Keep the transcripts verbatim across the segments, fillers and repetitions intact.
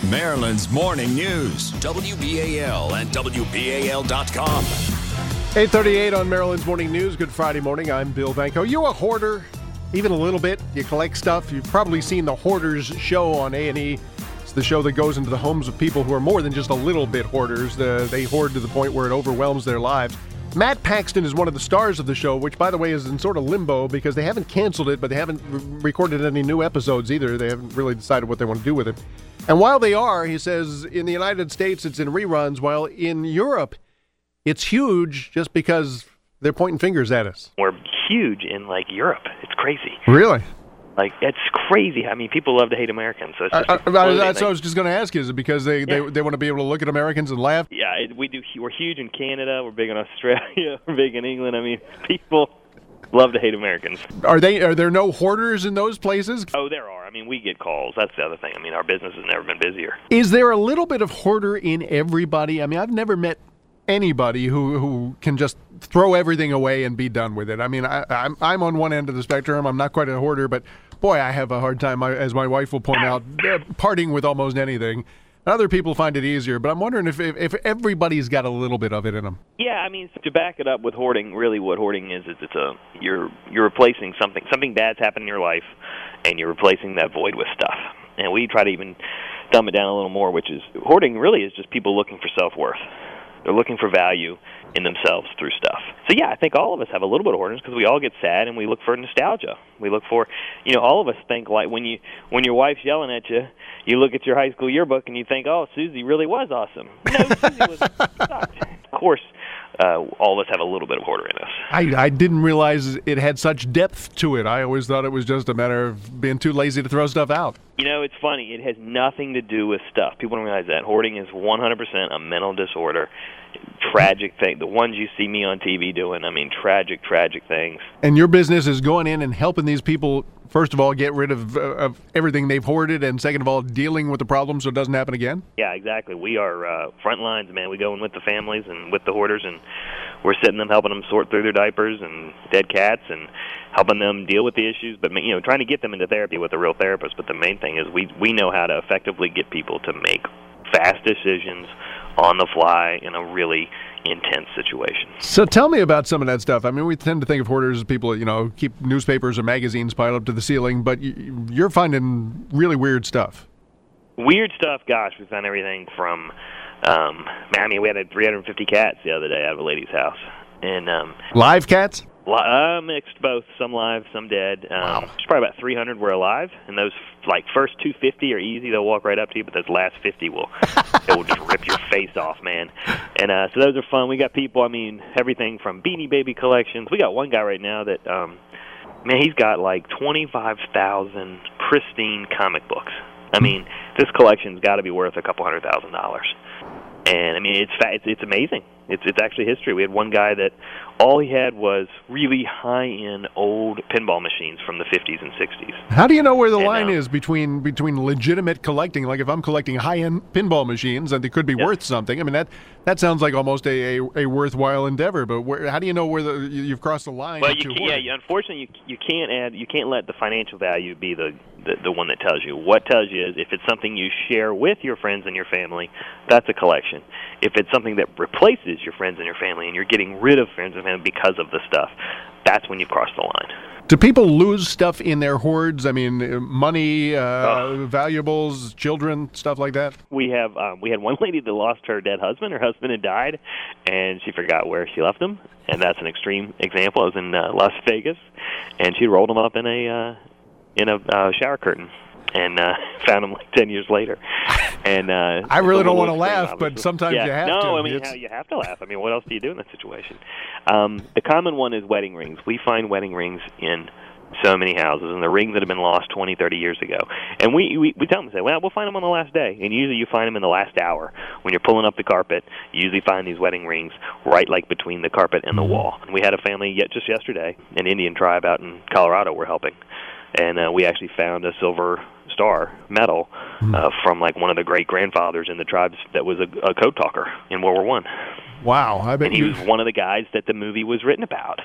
Maryland's Morning News, W B A L and W B A L dot com. eight thirty-eight on Maryland's Morning News. Good Friday morning. I'm Bill Vanko. You a hoarder? Even a little bit? You collect stuff? You've probably seen the Hoarders show on A and E. It's the show that goes into the homes of people who are more than just a little bit hoarders. The, they hoard to the point where it overwhelms their lives. Matt Paxton is one of the stars of the show, which, by the way, is in sort of limbo because they haven't canceled it, but they haven't re- recorded any new episodes either. They haven't really decided what they want to do with it. And while they are, he says, in the United States, it's in reruns, while in Europe, it's huge just because they're pointing fingers at us. We're huge in, like, Europe. It's crazy. Really? Like, it's crazy. I mean, people love to hate Americans. So it's just I, I, that's what I was just going to ask you. Is it because they, yeah. they, they want to be able to look at Americans and laugh? Yeah, it, we do. We're huge in Canada. We're big in Australia. We're big in England. I mean, people love to hate Americans. Are they? Are there no hoarders in those places? Oh, there are. I mean, we get calls. That's the other thing. I mean, our business has never been busier. Is there a little bit of hoarder in everybody? I mean, I've never met anybody who, who can just throw everything away and be done with it. I mean, I, I'm I'm on one end of the spectrum. I'm not quite a hoarder, but boy, I have a hard time, as my wife will point out, parting with almost anything. Other people find it easier, but I'm wondering if, if if everybody's got a little bit of it in them. Yeah, I mean, to back it up with hoarding, really what hoarding is is it's a you're you're replacing something something bad's happened in your life, and you're replacing that void with stuff. And we try to even dumb it down a little more, which is hoarding really is just people looking for self-worth. They're looking for value in themselves through stuff. So, yeah, I think all of us have a little bit of hoarding because we all get sad and we look for nostalgia. We look for, you know, all of us think like when you when your wife's yelling at you, you look at your high school yearbook and you think, oh, Susie really was awesome. No, Susie was sucked. Of course, uh, all of us have a little bit of hoarder in us. I, I didn't realize it had such depth to it. I always thought it was just a matter of being too lazy to throw stuff out. You know, it's funny. It has nothing to do with stuff. People don't realize that. Hoarding is one hundred percent a mental disorder. Tragic thing. The ones you see me on T V doing, I mean, tragic, tragic things. And your business is going in and helping these people, first of all, get rid of, uh, of everything they've hoarded, and second of all, dealing with the problem so it doesn't happen again? Yeah, exactly. We are uh, front lines, man. We go in with the families and with the hoarders, and we're sitting them, helping them sort through their diapers and dead cats and helping them deal with the issues, but, you know, trying to get them into therapy with a real therapist. But the main thing is we, we know how to effectively get people to make fast decisions on the fly in a really intense situation. So tell me about some of that stuff. I mean, we tend to think of hoarders as people, you know, keep newspapers or magazines piled up to the ceiling, but you're finding really weird stuff. Weird stuff? Gosh, we found everything from, um, I mean, we had three hundred fifty cats the other day out of a lady's house. And um, live cats? Uh, mixed both, some live, some dead. Um, wow. There's probably about three hundred were alive, and those like first two hundred fifty are easy. They'll walk right up to you, but those last fifty will it will just rip your face off, man. And uh, so those are fun. We got people, I mean, everything from Beanie Baby collections. We got one guy right now that, um, man, he's got like twenty-five thousand pristine comic books. I mean, this collection's got to be worth a couple hundred thousand dollars. And I mean, it's fa- it's, it's amazing. It's it's actually history. We had one guy that all he had was really high-end old pinball machines from the fifties and sixties. How do you know where the and, line um, is between between legitimate collecting? Like if I'm collecting high-end pinball machines and they could be yeah. worth something. I mean, that that sounds like almost a, a, a worthwhile endeavor. But where, how do you know where the you've crossed the line? Well, you can, yeah, you, unfortunately, you you can't add you can't let the financial value be the, the the one that tells you. What tells you is if it's something you share with your friends and your family, that's a collection. If it's something that replaces your friends and your family, and you're getting rid of friends and family because of the stuff, that's when you've crossed the line. Do people lose stuff in their hoards? I mean, money, uh, oh. valuables, children, stuff like that? We have um, we had one lady that lost her dead husband. Her husband had died, and she forgot where she left him, and that's an extreme example. I was in uh, Las Vegas, and she rolled him up in a uh, in a uh, shower curtain. And uh, found him like ten years later. And uh, I really don't want to extreme, laugh, obviously. but sometimes yeah. you have no, to. No, I mean, how, you have to laugh. I mean, what else do you do in that situation? Um, the common one is wedding rings. We find wedding rings in so many houses, and the rings that have been lost twenty, thirty years ago. And we, we, we tell them, say, well, we'll find them on the last day. And usually you find them in the last hour. When you're pulling up the carpet, you usually find these wedding rings right like between the carpet and the wall. And we had a family yet just yesterday, an Indian tribe out in Colorado we're helping. And uh, we actually found a silver star medal uh, from like one of the great grandfathers in the tribes that was a, a code talker in World War One. Wow, I bet and he you... was one of the guys that the movie was written about.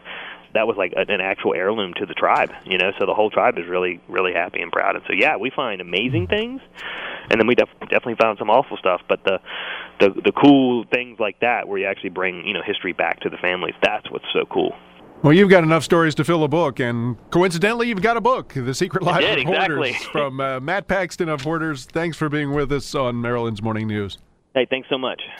that was like an actual heirloom to the tribe, you know. So the whole tribe is really really happy and proud. And so yeah, we find amazing things, and then we def- definitely found some awful stuff. But the the the cool things like that, where you actually bring you know history back to the families, that's what's so cool. Well, you've got enough stories to fill a book, and coincidentally, you've got a book, The Secret Life did, of exactly. Hoarders, from uh, Matt Paxton of Hoarders. Thanks for being with us on Maryland's Morning News. Hey, thanks so much.